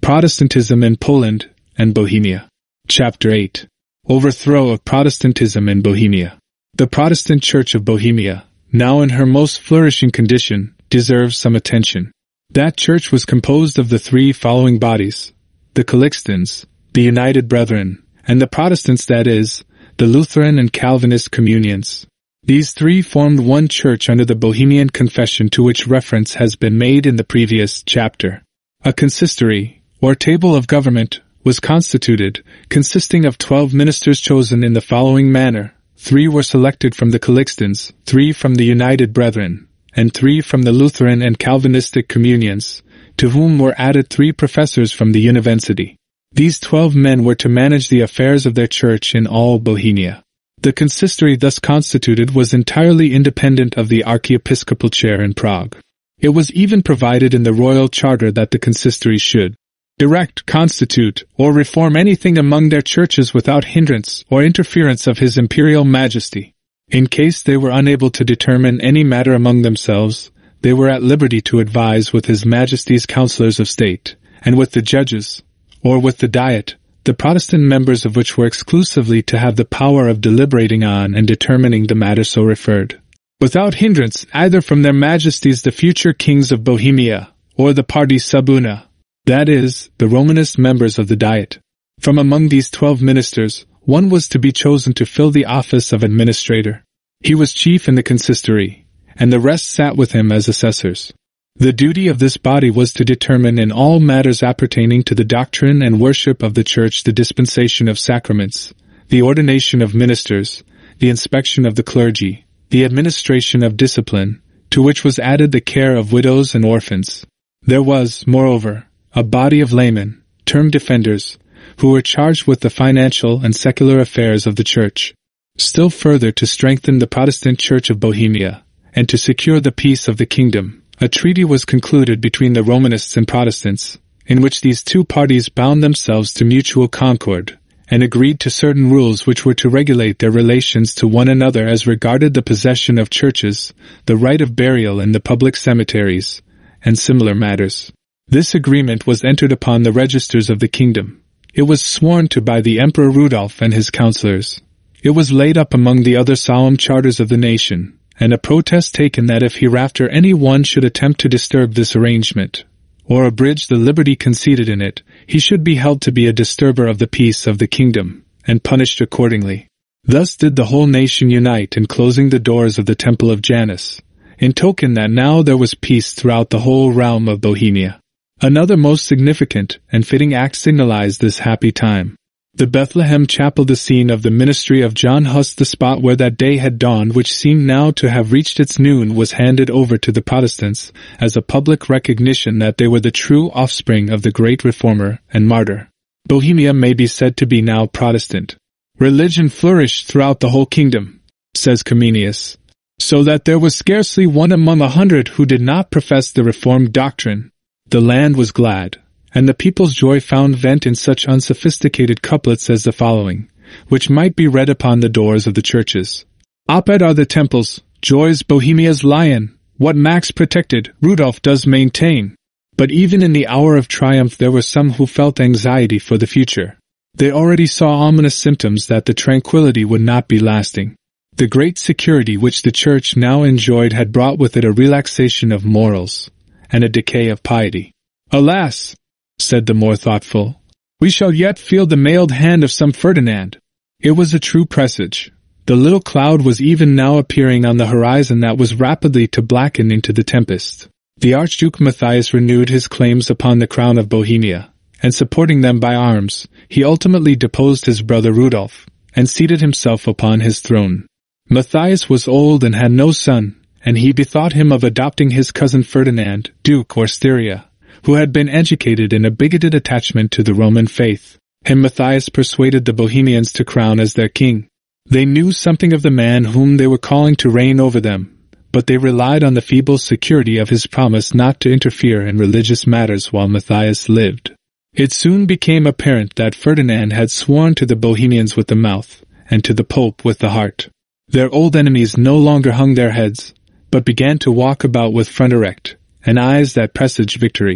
Protestantism in Poland and Bohemia. Chapter 8. Overthrow of Protestantism in Bohemia. The Protestant Church of Bohemia, now in her most flourishing condition, deserves some attention. That church was composed of the three following bodies: the Calixtans, the United Brethren, and the Protestants, that is, the Lutheran and Calvinist communions. These three formed one church under the Bohemian Confession, to which reference has been made in the previous chapter. A consistory, or table of government, was constituted, consisting of 12 ministers chosen in the following manner: 3 were selected from the Calixtans, 3 from the United Brethren, and 3 from the Lutheran and Calvinistic communions, to whom were added 3 professors from the university. These 12 men were to manage the affairs of their church in all Bohemia. The consistory thus constituted was entirely independent of the archiepiscopal chair in Prague. It was even provided in the royal charter that the consistory should erect, constitute, or reform anything among their churches without hindrance or interference of His Imperial Majesty. In case they were unable to determine any matter among themselves, they were at liberty to advise with His Majesty's councillors of state, and with the judges, or with the Diet, the Protestant members of which were exclusively to have the power of deliberating on and determining the matter so referred, without hindrance either from their Majesties the future kings of Bohemia, or the party sub una, that is, the Romanist members of the Diet. From among these 12 ministers, one was to be chosen to fill the office of administrator. He was chief in the consistory, and the rest sat with him as assessors. The duty of this body was to determine in all matters appertaining to the doctrine and worship of the Church the dispensation of sacraments, the ordination of ministers, the inspection of the clergy, the administration of discipline, to which was added the care of widows and orphans. There was, moreover, a body of laymen, termed defenders, who were charged with the financial and secular affairs of the Church. Still further to strengthen the Protestant Church of Bohemia, and to secure the peace of the kingdom, a treaty was concluded between the Romanists and Protestants, in which these two parties bound themselves to mutual concord, and agreed to certain rules which were to regulate their relations to one another as regarded the possession of churches, the right of burial in the public cemeteries, and similar matters. This agreement was entered upon the registers of the kingdom. It was sworn to by the Emperor Rudolf and his councillors. It was laid up among the other solemn charters of the nation, and a protest taken that if hereafter any one should attempt to disturb this arrangement, or abridge the liberty conceded in it, he should be held to be a disturber of the peace of the kingdom, and punished accordingly. Thus did the whole nation unite in closing the doors of the Temple of Janus, in token that now there was peace throughout the whole realm of Bohemia. Another most significant and fitting act signalized this happy time. The Bethlehem Chapel, the scene of the ministry of John Huss, the spot where that day had dawned which seemed now to have reached its noon, was handed over to the Protestants as a public recognition that they were the true offspring of the great reformer and martyr. Bohemia may be said to be now Protestant. Religion flourished throughout the whole kingdom, says Comenius, so that there was scarcely one among 100 who did not profess the Reformed doctrine. The land was glad, and the people's joy found vent in such unsophisticated couplets as the following, which might be read upon the doors of the churches. Oped are the temples, joys Bohemia's lion, what Max protected, Rudolf does maintain. But even in the hour of triumph there were some who felt anxiety for the future. They already saw ominous symptoms that the tranquility would not be lasting. The great security which the Church now enjoyed had brought with it a relaxation of morals, and a decay of piety. Alas, said the more thoughtful, we shall yet feel the mailed hand of some Ferdinand. It was a true presage. The little cloud was even now appearing on the horizon that was rapidly to blacken into the tempest. The Archduke Matthias renewed his claims upon the crown of Bohemia, and supporting them by arms, he ultimately deposed his brother Rudolf, and seated himself upon his throne. Matthias was old and had no son, and he bethought him of adopting his cousin Ferdinand, Duke or Styria, who had been educated in a bigoted attachment to the Roman faith. Him Matthias persuaded the Bohemians to crown as their king. They knew something of the man whom they were calling to reign over them, but they relied on the feeble security of his promise not to interfere in religious matters while Matthias lived. It soon became apparent that Ferdinand had sworn to the Bohemians with the mouth, and to the Pope with the heart. Their old enemies no longer hung their heads, but began to walk about with front erect, and eyes that presaged victory.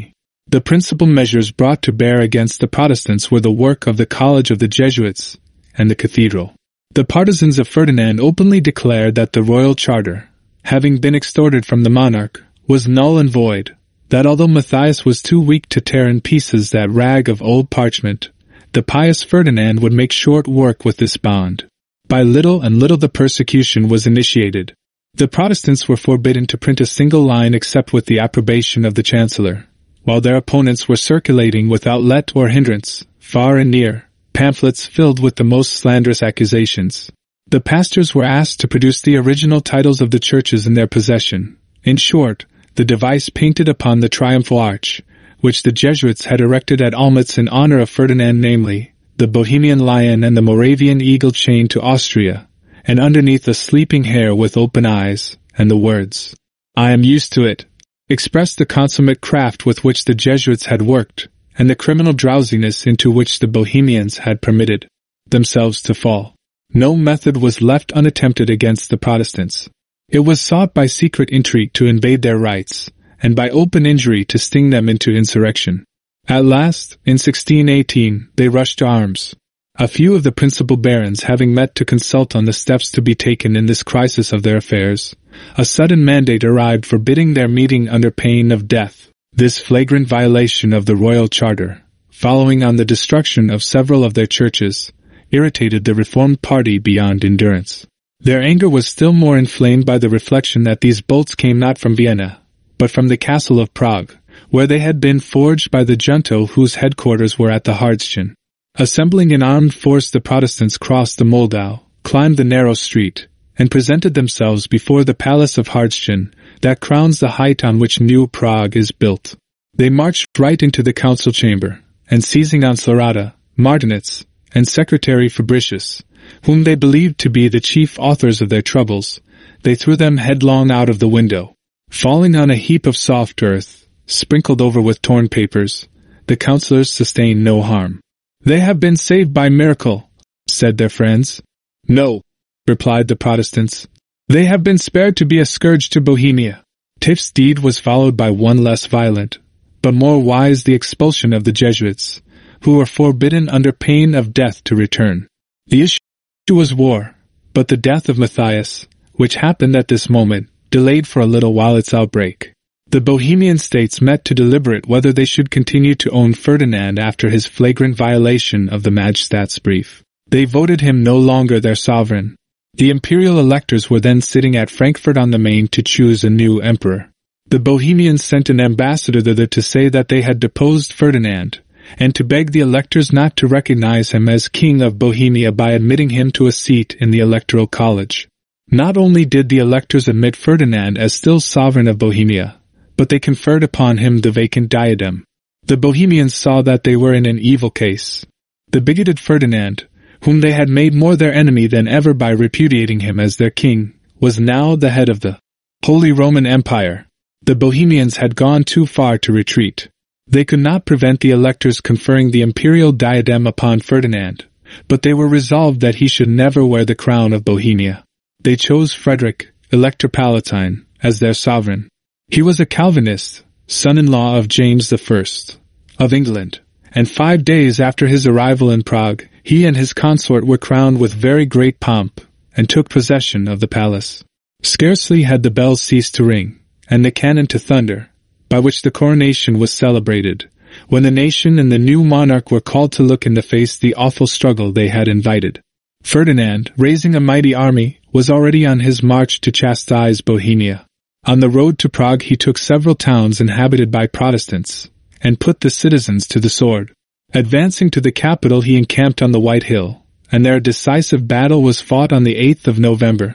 The principal measures brought to bear against the Protestants were the work of the College of the Jesuits and the cathedral. The partisans of Ferdinand openly declared that the royal charter, having been extorted from the monarch, was null and void, that although Matthias was too weak to tear in pieces that rag of old parchment, the pious Ferdinand would make short work with this bond. By little and little the persecution was initiated. The Protestants were forbidden to print a single line except with the approbation of the Chancellor, while their opponents were circulating without let or hindrance, far and near, pamphlets filled with the most slanderous accusations. The pastors were asked to produce the original titles of the churches in their possession. In short, the device painted upon the triumphal arch, which the Jesuits had erected at Olmütz in honor of Ferdinand, namely, the Bohemian lion and the Moravian eagle chained to Austria, and underneath a sleeping hare with open eyes, and the words, "I am used to it," expressed the consummate craft with which the Jesuits had worked, and the criminal drowsiness into which the Bohemians had permitted themselves to fall. No method was left unattempted against the Protestants. It was sought by secret intrigue to invade their rights, and by open injury to sting them into insurrection. At last, in 1618, they rushed to arms. A few of the principal barons having met to consult on the steps to be taken in this crisis of their affairs, a sudden mandate arrived forbidding their meeting under pain of death. This flagrant violation of the royal charter, following on the destruction of several of their churches, irritated the Reformed party beyond endurance. Their anger was still more inflamed by the reflection that these bolts came not from Vienna, but from the castle of Prague, where they had been forged by the junto whose headquarters were at the Hardtschen. Assembling an armed force, the Protestants crossed the Moldau, climbed the narrow street, and presented themselves before the palace of Hardtschen, that crowns the height on which New Prague is built. They marched right into the council chamber, and seizing on Slarata, Martinitz, and Secretary Fabricius, whom they believed to be the chief authors of their troubles, they threw them headlong out of the window. Falling on a heap of soft earth, sprinkled over with torn papers, the councillors sustained no harm. "They have been saved by miracle," said their friends. "No," replied the Protestants. "They have been spared to be a scourge to Bohemia." Tiff's deed was followed by one less violent, but more wise, the expulsion of the Jesuits, who were forbidden under pain of death to return. The issue was war, but the death of Matthias, which happened at this moment, delayed for a little while its outbreak. The Bohemian states met to deliberate whether they should continue to own Ferdinand after his flagrant violation of the Majestatsbrief. They voted him no longer their sovereign. The imperial electors were then sitting at Frankfurt on the Main to choose a new emperor. The Bohemians sent an ambassador thither to say that they had deposed Ferdinand, and to beg the electors not to recognize him as King of Bohemia by admitting him to a seat in the Electoral College. Not only did the electors admit Ferdinand as still sovereign of Bohemia, but they conferred upon him the vacant diadem. The Bohemians saw that they were in an evil case. The bigoted Ferdinand, whom they had made more their enemy than ever by repudiating him as their king, was now the head of the Holy Roman Empire. The Bohemians had gone too far to retreat. They could not prevent the electors conferring the imperial diadem upon Ferdinand, but they were resolved that he should never wear the crown of Bohemia. They chose Frederick, Elector Palatine, as their sovereign. He was a Calvinist, son-in-law of James I of England, and 5 days after his arrival in Prague, he and his consort were crowned with very great pomp, and took possession of the palace. Scarcely had the bells ceased to ring, and the cannon to thunder, by which the coronation was celebrated, when the nation and the new monarch were called to look in the face the awful struggle they had invited. Ferdinand, raising a mighty army, was already on his march to chastise Bohemia. On the road to Prague he took several towns inhabited by Protestants, and put the citizens to the sword. Advancing to the capital he encamped on the White Hill, and their decisive battle was fought on the 8th of November,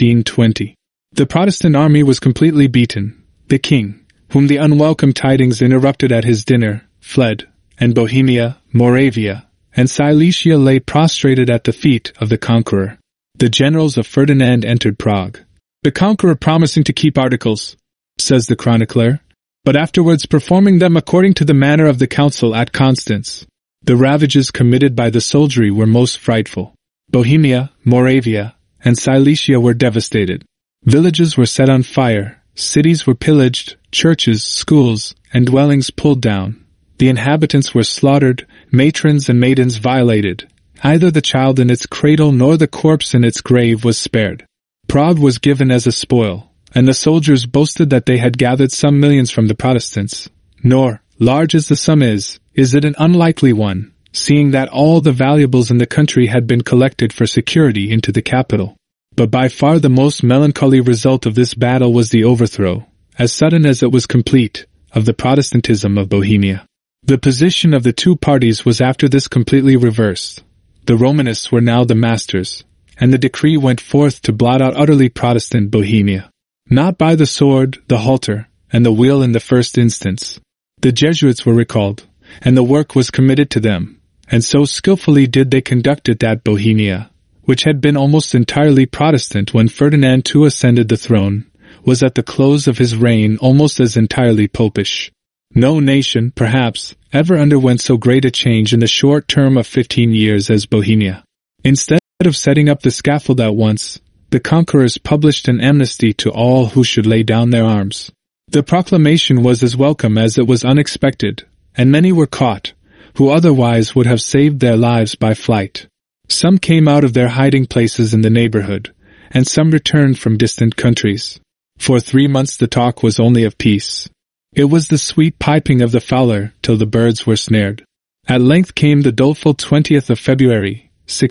1620. The Protestant army was completely beaten. The king, whom the unwelcome tidings interrupted at his dinner, fled, and Bohemia, Moravia, and Silesia lay prostrated at the feet of the conqueror. The generals of Ferdinand entered Prague, the conqueror promising to keep articles, says the chronicler, but afterwards performing them according to the manner of the council at Constance. The ravages committed by the soldiery were most frightful. Bohemia, Moravia, and Silesia were devastated. Villages were set on fire, cities were pillaged, churches, schools, and dwellings pulled down, the inhabitants were slaughtered, matrons and maidens violated. Either the child in its cradle nor the corpse in its grave was spared. Prague was given as a spoil, and the soldiers boasted that they had gathered some millions from the Protestants. Nor, large as the sum is it an unlikely one, seeing that all the valuables in the country had been collected for security into the capital. But by far the most melancholy result of this battle was the overthrow, as sudden as it was complete, of the Protestantism of Bohemia. The position of the two parties was after this completely reversed. The Romanists were now the masters, and the decree went forth to blot out utterly Protestant Bohemia. Not by the sword, the halter, and the wheel in the first instance. The Jesuits were recalled, and the work was committed to them, and so skillfully did they conduct it that Bohemia, which had been almost entirely Protestant when Ferdinand II ascended the throne, was at the close of his reign almost as entirely Popish. No nation, perhaps, ever underwent so great a change in the short term of 15 years as Bohemia. Instead of setting up the scaffold at once, the conquerors published an amnesty to all who should lay down their arms. The proclamation was as welcome as it was unexpected, and many were caught, who otherwise would have saved their lives by flight. Some came out of their hiding places in the neighborhood, and some returned from distant countries. For 3 months the talk was only of peace. It was the sweet piping of the fowler till the birds were snared. At length came the doleful 20th of February,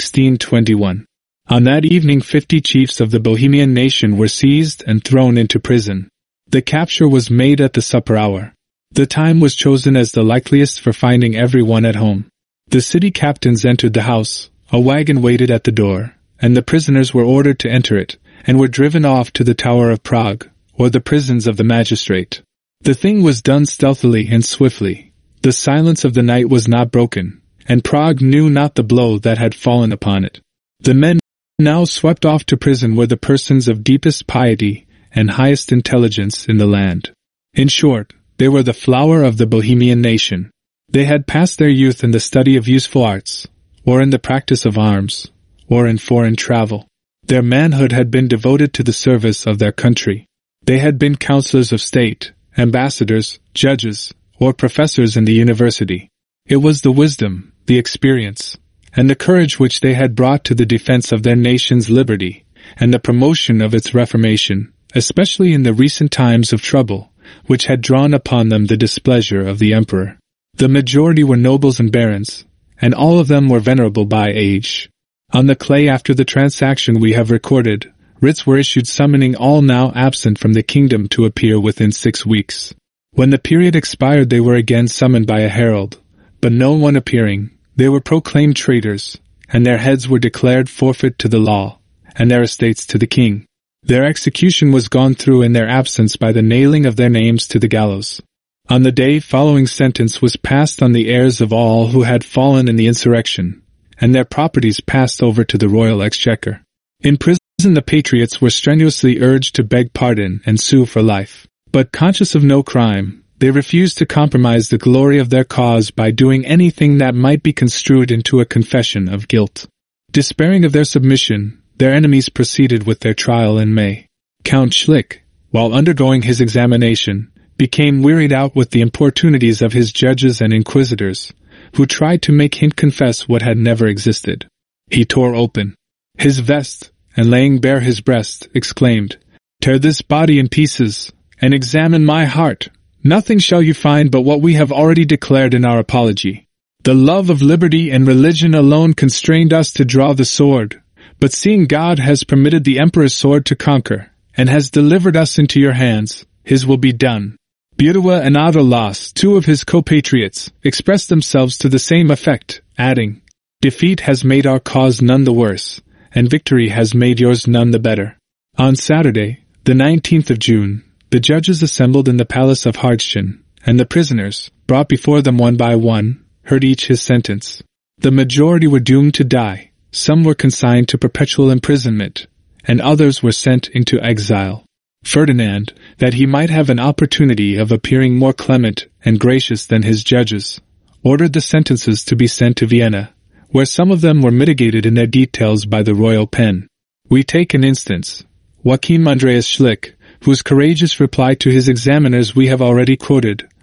1621. On that evening 50 chiefs of the Bohemian nation were seized and thrown into prison. The capture was made at the supper hour. The time was chosen as the likeliest for finding everyone at home. The city captains entered the house, a wagon waited at the door, and the prisoners were ordered to enter it, and were driven off to the Tower of Prague, or the prisons of the magistrate. The thing was done stealthily and swiftly. The silence of the night was not broken, and Prague knew not the blow that had fallen upon it. The men now swept off to prison were the persons of deepest piety and highest intelligence in the land. In short, they were the flower of the Bohemian nation. They had passed their youth in the study of useful arts, or in the practice of arms, or in foreign travel. Their manhood had been devoted to the service of their country. They had been counselors of state, ambassadors, judges, or professors in the university. It was the wisdom, the experience, and the courage which they had brought to the defense of their nation's liberty, and the promotion of its reformation, especially in the recent times of trouble, which had drawn upon them the displeasure of the emperor. The majority were nobles and barons, and all of them were venerable by age. On the clay after the transaction we have recorded, writs were issued summoning all now absent from the kingdom to appear within 6 weeks. When the period expired they were again summoned by a herald, but no one appearing, they were proclaimed traitors, and their heads were declared forfeit to the law, and their estates to the king. Their execution was gone through in their absence by the nailing of their names to the gallows. On the day following sentence was passed on the heirs of all who had fallen in the insurrection, and their properties passed over to the royal exchequer. In prison the patriots were strenuously urged to beg pardon and sue for life. But conscious of no crime, they refused to compromise the glory of their cause by doing anything that might be construed into a confession of guilt. Despairing of their submission, their enemies proceeded with their trial in May. Count Schlick, while undergoing his examination, became wearied out with the importunities of his judges and inquisitors, who tried to make him confess what had never existed. He tore open his vest, and laying bare his breast, exclaimed, "Tear this body in pieces, and examine my heart. Nothing shall you find but what we have already declared in our apology. The love of liberty and religion alone constrained us to draw the sword, but seeing God has permitted the emperor's sword to conquer, and has delivered us into your hands, his will be done." Beudewa and Adelas, 2 of his compatriots, expressed themselves to the same effect, adding, "Defeat has made our cause none the worse, and victory has made yours none the better." On Saturday, the 19th of June, the judges assembled in the palace of Hardstein, and the prisoners, brought before them one by one, heard each his sentence. The majority were doomed to die, some were consigned to perpetual imprisonment, and others were sent into exile. Ferdinand, that he might have an opportunity of appearing more clement and gracious than his judges, ordered the sentences to be sent to Vienna, where some of them were mitigated in their details by the royal pen. We take an instance. Joachim Andreas Schlick, whose courageous reply to his examiners we have already quoted,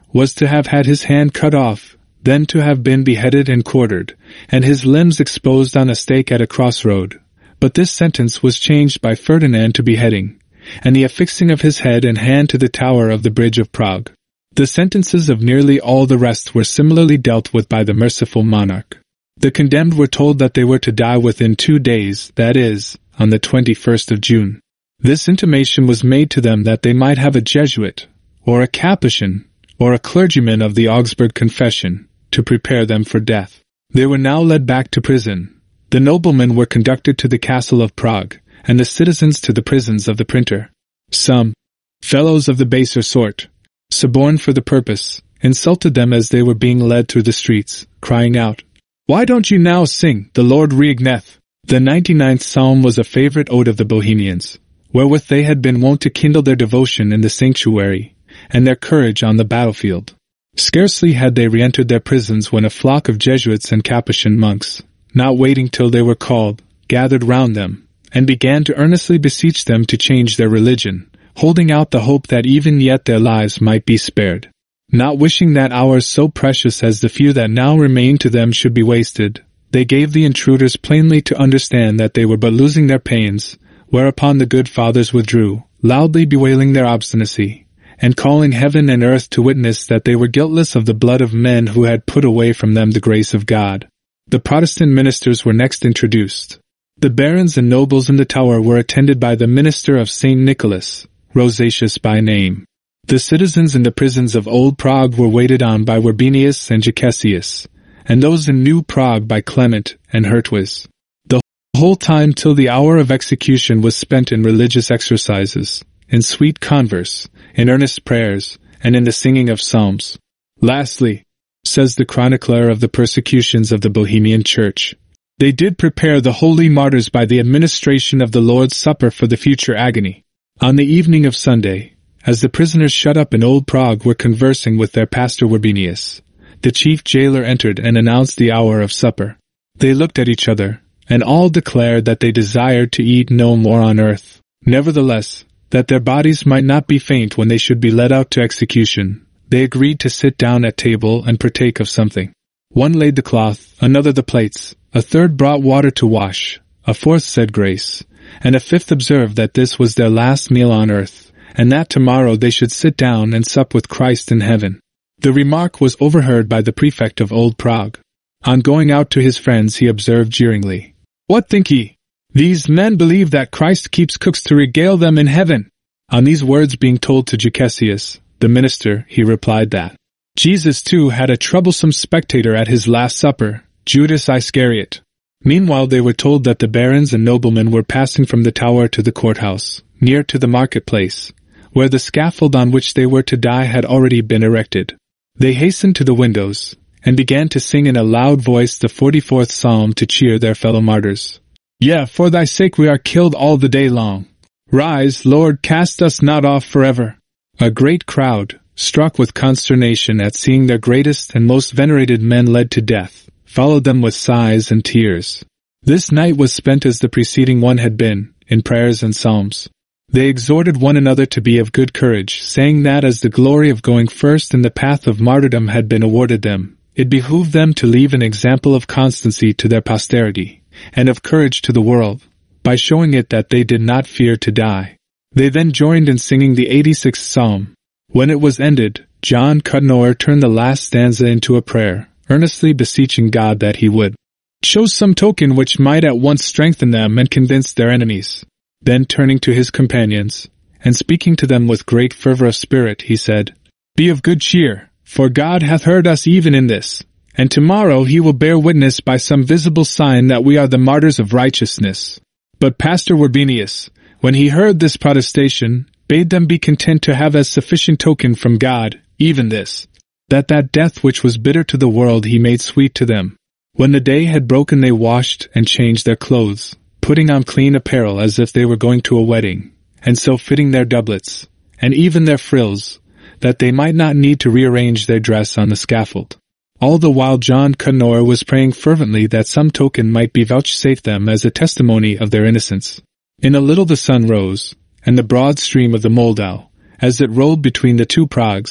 was to have had his hand cut off, then to have been beheaded and quartered, and his limbs exposed on a stake at a crossroad. But this sentence was changed by Ferdinand to beheading, and the affixing of his head and hand to the tower of the Bridge of Prague. The sentences of nearly all the rest were similarly dealt with by the merciful monarch. The condemned were told that they were to die within 2 days, that is, on the 21st of June. This intimation was made to them that they might have a Jesuit, or a Capuchin, or a clergyman of the Augsburg Confession, to prepare them for death. They were now led back to prison. The noblemen were conducted to the castle of Prague, and the citizens to the prisons of the printer. Some fellows of the baser sort, suborned for the purpose, insulted them as they were being led through the streets, crying out, "Why don't you now sing, 'The Lord reigneth'?" The 99th Psalm was a favorite ode of the Bohemians, wherewith they had been wont to kindle their devotion in the sanctuary, and their courage on the battlefield. Scarcely had they re-entered their prisons when a flock of Jesuits and Capuchin monks, not waiting till they were called, gathered round them, and began to earnestly beseech them to change their religion, holding out the hope that even yet their lives might be spared. Not wishing that hours so precious as the few that now remained to them should be wasted, they gave the intruders plainly to understand that they were but losing their pains, whereupon the good fathers withdrew, loudly bewailing their obstinacy, and calling heaven and earth to witness that they were guiltless of the blood of men who had put away from them the grace of God. The Protestant ministers were next introduced. The barons and nobles in the tower were attended by the minister of St. Nicholas, Rosatius by name. The citizens in the prisons of Old Prague were waited on by Urbinius and Jacessius, and those in New Prague by Clement and Hertwis. The whole time till the hour of execution was spent in religious exercises, in sweet converse, in earnest prayers, and in the singing of psalms. Lastly, says the chronicler of the persecutions of the Bohemian Church, they did prepare the holy martyrs by the administration of the Lord's Supper for the future agony. On the evening of Sunday, as the prisoners shut up in Old Prague were conversing with their pastor Urbinius, the chief jailer entered and announced the hour of supper. They looked at each other, and all declared that they desired to eat no more on earth. Nevertheless, that their bodies might not be faint when they should be led out to execution, they agreed to sit down at table and partake of something. One laid the cloth, another the plates, a third brought water to wash, a fourth said grace, and a fifth observed that this was their last meal on earth, and that tomorrow they should sit down and sup with Christ in heaven. The remark was overheard by the prefect of Old Prague. On going out to his friends he observed jeeringly, "What think ye? These men believe that Christ keeps cooks to regale them in heaven." On these words being told to Jacessius, the minister, he replied that Jesus too had a troublesome spectator at his last supper, Judas Iscariot. Meanwhile they were told that the barons and noblemen were passing from the tower to the courthouse, near to the marketplace, where the scaffold on which they were to die had already been erected. They hastened to the windows, and began to sing in a loud voice the 44th Psalm to cheer their fellow martyrs. "Yea, for thy sake we are killed all the day long. Rise, Lord, cast us not off forever." A great crowd, struck with consternation at seeing their greatest and most venerated men led to death, followed them with sighs and tears. This night was spent as the preceding one had been, in prayers and psalms. They exhorted one another to be of good courage, saying that as the glory of going first in the path of martyrdom had been awarded them, it behooved them to leave an example of constancy to their posterity, and of courage to the world, by showing it that they did not fear to die. They then joined in singing the 86th Psalm. When it was ended, John Cudnoer turned the last stanza into a prayer, earnestly beseeching God that he would show some token which might at once strengthen them and convince their enemies. Then turning to his companions, and speaking to them with great fervor of spirit, he said, "Be of good cheer, for God hath heard us even in this, and tomorrow he will bear witness by some visible sign that we are the martyrs of righteousness." But Pastor Urbinius, when he heard this protestation, bade them be content to have as sufficient token from God, even this, that death which was bitter to the world he made sweet to them. When the day had broken they washed and changed their clothes, putting on clean apparel as if they were going to a wedding, and so fitting their doublets, and even their frills, that they might not need to rearrange their dress on the scaffold. All the while John Cudnoer was praying fervently that some token might be vouchsafed them as a testimony of their innocence. In a little the sun rose, and the broad stream of the Moldau, as it rolled between the two Pragues,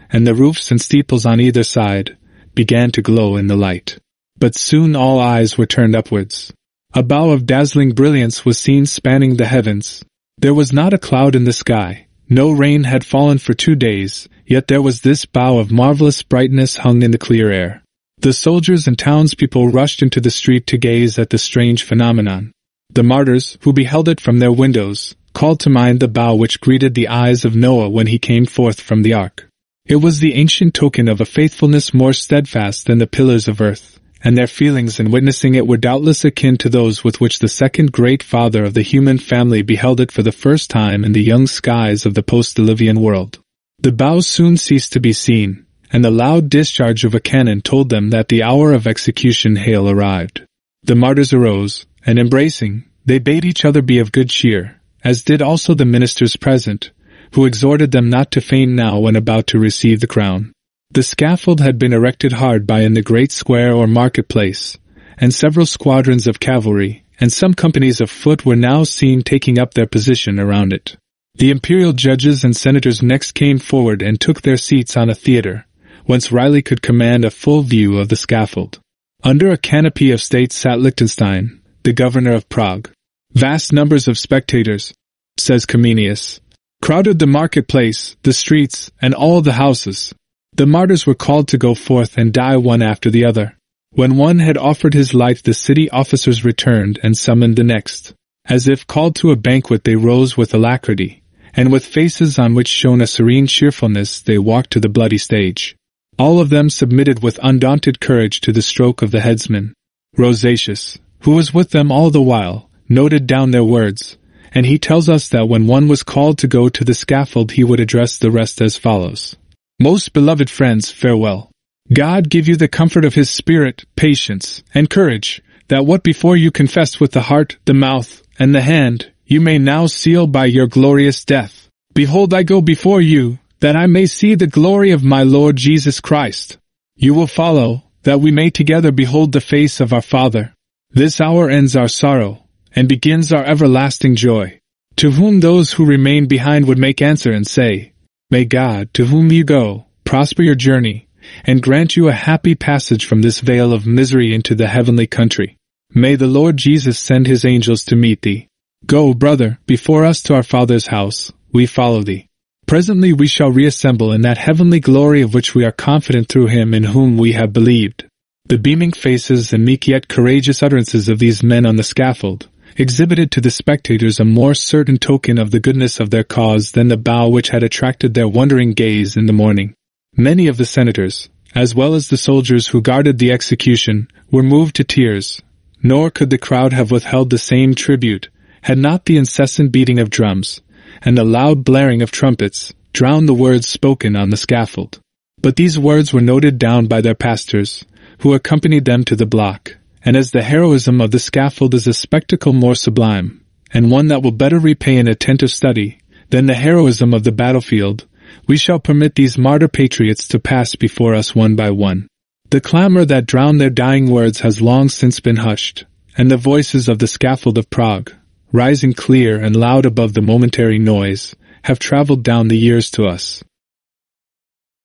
and the roofs and steeples on either side began to glow in the light. But soon all eyes were turned upwards. A bow of dazzling brilliance was seen spanning the heavens. There was not a cloud in the sky. No rain had fallen for 2 days, yet there was this bow of marvelous brightness hung in the clear air. The soldiers and townspeople rushed into the street to gaze at the strange phenomenon. The martyrs, who beheld it from their windows, called to mind the bow which greeted the eyes of Noah when he came forth from the ark. It was the ancient token of a faithfulness more steadfast than the pillars of earth, and their feelings in witnessing it were doubtless akin to those with which the second great father of the human family beheld it for the first time in the young skies of the post-Diluvian world. The bow soon ceased to be seen, and the loud discharge of a cannon told them that the hour of execution hail arrived. The martyrs arose, and embracing, they bade each other be of good cheer, as did also the ministers present, who exhorted them not to faint now when about to receive the crown. The scaffold had been erected hard by in the great square or market-place, and several squadrons of cavalry, and some companies of foot were now seen taking up their position around it. The imperial judges and senators next came forward and took their seats on a theatre, whence Riley could command a full view of the scaffold. Under a canopy of state sat Liechtenstein, the governor of Prague. Vast numbers of spectators, says Comenius, crowded the marketplace, the streets, and all the houses. The martyrs were called to go forth and die one after the other. When one had offered his life, the city officers returned and summoned the next. As if called to a banquet, they rose with alacrity, and with faces on which shone a serene cheerfulness they walked to the bloody stage. All of them submitted with undaunted courage to the stroke of the headsman. Rosatius, who was with them all the while, noted down their words, and he tells us that when one was called to go to the scaffold he would address the rest as follows. Most beloved friends, farewell. God give you the comfort of His Spirit, patience, and courage, that what before you confessed with the heart, the mouth, and the hand, you may now seal by your glorious death. Behold, I go before you, that I may see the glory of my Lord Jesus Christ. You will follow, that we may together behold the face of our Father. This hour ends our sorrow, and begins our everlasting joy. To whom those who remain behind would make answer and say, May God, to whom you go, prosper your journey, and grant you a happy passage from this vale of misery into the heavenly country. May the Lord Jesus send His angels to meet thee. Go, brother, before us to our Father's house, we follow thee. Presently we shall reassemble in that heavenly glory of which we are confident through Him in whom we have believed. The beaming faces and meek yet courageous utterances of these men on the scaffold exhibited to the spectators a more certain token of the goodness of their cause than the bow which had attracted their wondering gaze in the morning. Many of the senators, as well as the soldiers who guarded the execution, were moved to tears, nor could the crowd have withheld the same tribute, had not the incessant beating of drums, and the loud blaring of trumpets, drowned the words spoken on the scaffold. But these words were noted down by their pastors, who accompanied them to the block, and as the heroism of the scaffold is a spectacle more sublime, and one that will better repay an attentive study, than the heroism of the battlefield, we shall permit these martyr patriots to pass before us one by one. The clamor that drowned their dying words has long since been hushed, and the voices of the scaffold of Prague, rising clear and loud above the momentary noise, have traveled down the years to us.